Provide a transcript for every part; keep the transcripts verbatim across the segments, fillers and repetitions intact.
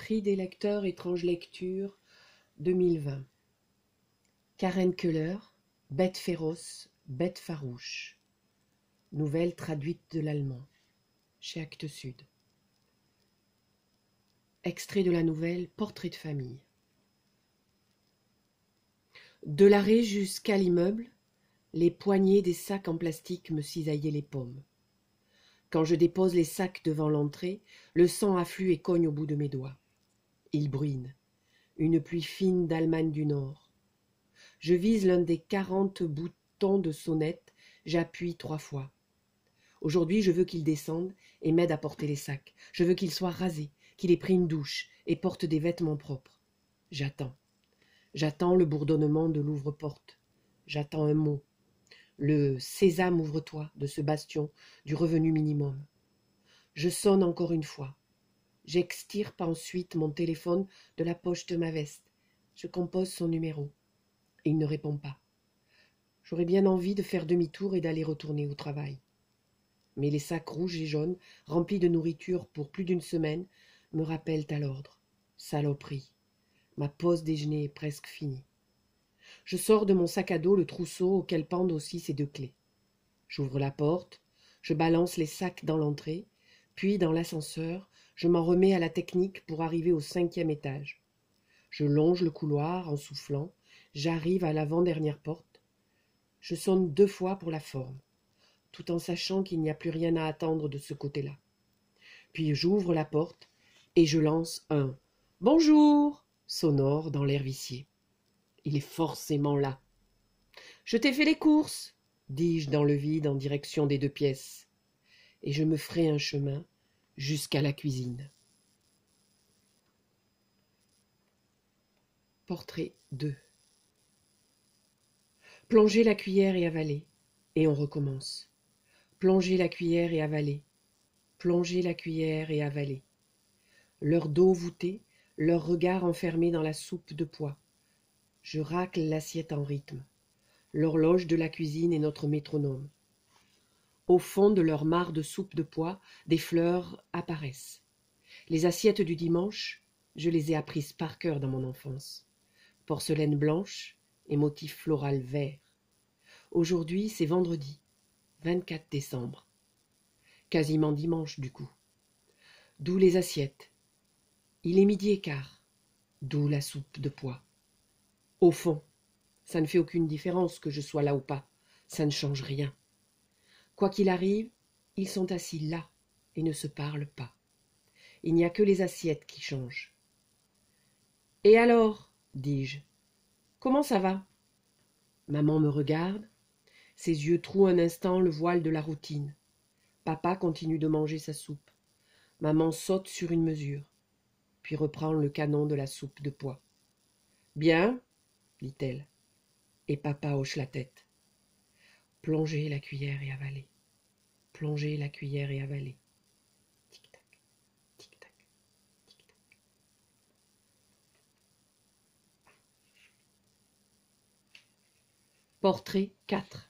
Prix des lecteurs Étrange Lecture deux mille vingt. Karen Keller, Bête féroce, bête farouche. Nouvelle traduite de l'allemand, chez Actes Sud. Extrait de la nouvelle Portrait de famille. De l'arrêt jusqu'à l'immeuble, les poignées des sacs en plastique me cisaillaient les paumes. Quand je dépose les sacs devant l'entrée, le sang afflue et cogne au bout de mes doigts. Il bruine, une pluie fine d'Allemagne du Nord. Je vise l'un des quarante boutons de sonnette, j'appuie trois fois. Aujourd'hui, je veux qu'il descende et m'aide à porter les sacs. Je veux qu'il soit rasé, qu'il ait pris une douche et porte des vêtements propres. J'attends. J'attends le bourdonnement de l'ouvre-porte. J'attends un mot. Le « Sésame, ouvre-toi » de ce bastion du revenu minimum. Je sonne encore une fois. J'extirpe ensuite mon téléphone de la poche de ma veste. Je compose son numéro. Et il ne répond pas. J'aurais bien envie de faire demi-tour et d'aller retourner au travail. Mais les sacs rouges et jaunes, remplis de nourriture pour plus d'une semaine, me rappellent à l'ordre. Saloperie. Ma pause déjeuner est presque finie. Je sors de mon sac à dos le trousseau auquel pendent aussi ces deux clés. J'ouvre la porte, je balance les sacs dans l'entrée, puis dans l'ascenseur, je m'en remets à la technique pour arriver au cinquième étage. Je longe le couloir en soufflant, j'arrive à l'avant-dernière porte. Je sonne deux fois pour la forme, tout en sachant qu'il n'y a plus rien à attendre de ce côté-là. Puis j'ouvre la porte et je lance un « Bonjour » sonore dans l'air vicié. Il est forcément là. « Je t'ai fait les courses » dis-je dans le vide en direction des deux pièces, et je me ferai un chemin jusqu'à la cuisine. Portrait deux. Plonger la cuillère et avaler, et on recommence. Plonger la cuillère et avaler, plonger la cuillère et avaler. Leur dos voûté, leur regard enfermé dans la soupe de pois. Je racle l'assiette en rythme. L'horloge de la cuisine est notre métronome. Au fond de leur mare de soupe de pois, des fleurs apparaissent. Les assiettes du dimanche, je les ai apprises par cœur dans mon enfance. Porcelaine blanche et motif floral vert. Aujourd'hui, c'est vendredi, vingt-quatre décembre. Quasiment dimanche, du coup. D'où les assiettes. Il est midi et quart. D'où la soupe de pois. Au fond, ça ne fait aucune différence que je sois là ou pas. Ça ne change rien. Quoi qu'il arrive, ils sont assis là et ne se parlent pas. Il n'y a que les assiettes qui changent. « Et alors ?» dis-je. « Comment ça va ?» Maman me regarde. Ses yeux trouent un instant le voile de la routine. Papa continue de manger sa soupe. Maman saute sur une mesure, puis reprend le canon de la soupe de pois. « Bien ?» dit-elle. Et papa hoche la tête. Plonger la cuillère et avaler. Plonger la cuillère et avaler. Tic-tac, tic-tac, tic-tac. Portrait quatre.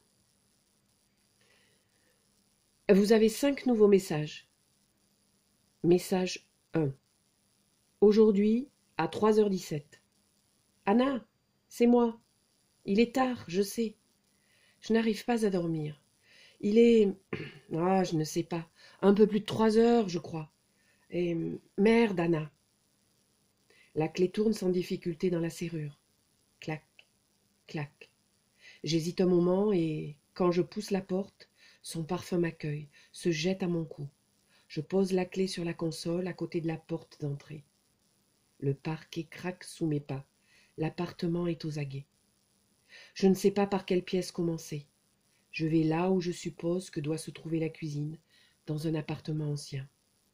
Vous avez cinq nouveaux messages. Message un. Aujourd'hui, à trois heures dix-sept. Anna, c'est moi. Il est tard, je sais. Je n'arrive pas à dormir. Il est... Ah, je ne sais pas. Un peu plus de trois heures, je crois. Et... Merde, Anna. La clé tourne sans difficulté dans la serrure. Clac, clac. J'hésite un moment et, quand je pousse la porte, son parfum m'accueille, se jette à mon cou. Je pose la clé sur la console à côté de la porte d'entrée. Le parquet craque sous mes pas. L'appartement est aux aguets. Je ne sais pas par quelle pièce commencer. Je vais là où je suppose que doit se trouver la cuisine, dans un appartement ancien.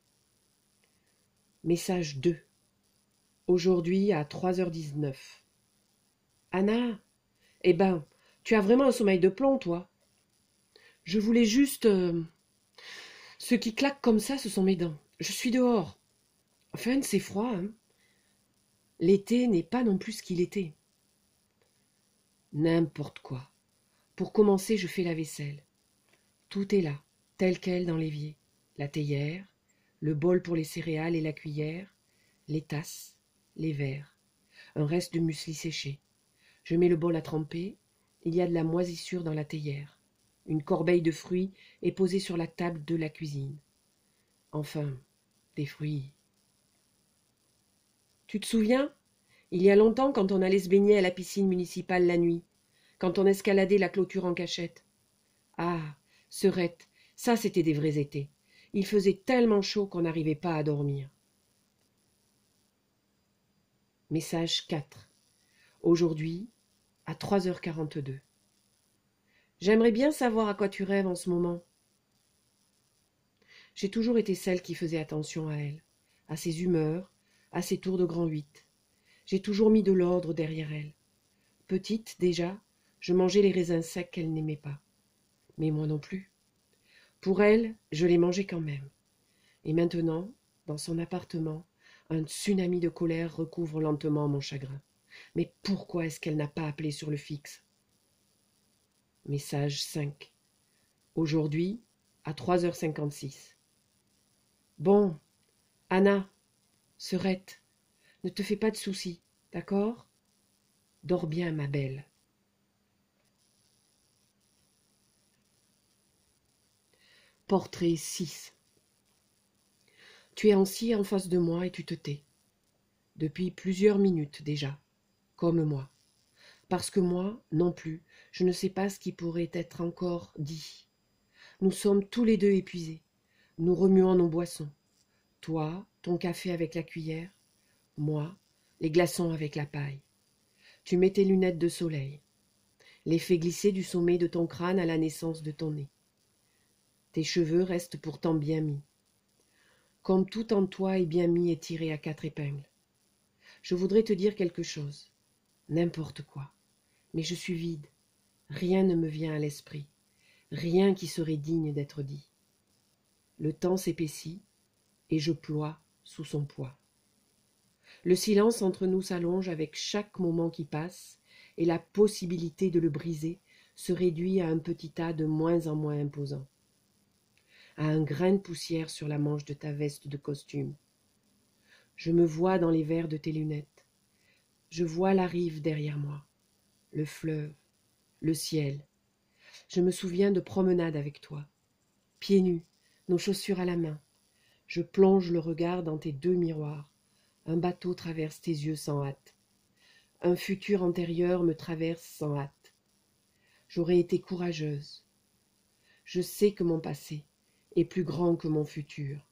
Message deux. Aujourd'hui à trois heures dix-neuf. Anna, eh ben, tu as vraiment un sommeil de plomb, toi. Je voulais juste... Euh... Ce qui claque comme ça, ce sont mes dents. Je suis dehors. Enfin, c'est froid, hein. L'été n'est pas non plus ce qu'il était. N'importe quoi. Pour commencer, je fais la vaisselle. Tout est là, tel quel dans l'évier. La théière, le bol pour les céréales et la cuillère, les tasses, les verres, un reste de muesli séché. Je mets le bol à tremper, il y a de la moisissure dans la théière. Une corbeille de fruits est posée sur la table de la cuisine. Enfin, des fruits. Tu te souviens? Il y a longtemps, quand on allait se baigner à la piscine municipale la nuit, quand on escaladait la clôture en cachette. Ah, Serette, ça c'était des vrais étés. Il faisait tellement chaud qu'on n'arrivait pas à dormir. Message quatre. Aujourd'hui, à trois heures quarante-deux. J'aimerais bien savoir à quoi tu rêves en ce moment. J'ai toujours été celle qui faisait attention à elle, à ses humeurs, à ses tours de grand huit. J'ai toujours mis de l'ordre derrière elle. Petite, déjà, je mangeais les raisins secs qu'elle n'aimait pas. Mais moi non plus. Pour elle, je les mangeais quand même. Et maintenant, dans son appartement, un tsunami de colère recouvre lentement mon chagrin. Mais pourquoi est-ce qu'elle n'a pas appelé sur le fixe? Message cinq. Aujourd'hui, à trois heures cinquante-six. Bon, Anna, Serette, ne te fais pas de soucis, d'accord? Dors bien, ma belle. Portrait six. Tu es assis en face de moi et tu te tais. Depuis plusieurs minutes déjà, comme moi. Parce que moi, non plus, je ne sais pas ce qui pourrait être encore dit. Nous sommes tous les deux épuisés. Nous remuons nos boissons. Toi, ton café avec la cuillère. Moi, les glaçons avec la paille. Tu mets tes lunettes de soleil. Les fais glisser du sommet de ton crâne à la naissance de ton nez. Tes cheveux restent pourtant bien mis. Comme tout en toi est bien mis et tiré à quatre épingles. Je voudrais te dire quelque chose, n'importe quoi, mais je suis vide. Rien ne me vient à l'esprit, rien qui serait digne d'être dit. Le temps s'épaissit et je ploie sous son poids. Le silence entre nous s'allonge avec chaque moment qui passe et la possibilité de le briser se réduit à un petit tas de moins en moins imposant, à un grain de poussière sur la manche de ta veste de costume. Je me vois dans les verres de tes lunettes. Je vois la rive derrière moi, le fleuve, le ciel. Je me souviens de promenades avec toi, pieds nus, nos chaussures à la main. Je plonge le regard dans tes deux miroirs. Un bateau traverse tes yeux sans hâte. Un futur antérieur me traverse sans hâte. J'aurais été courageuse. Je sais que mon passé est plus grand que mon futur.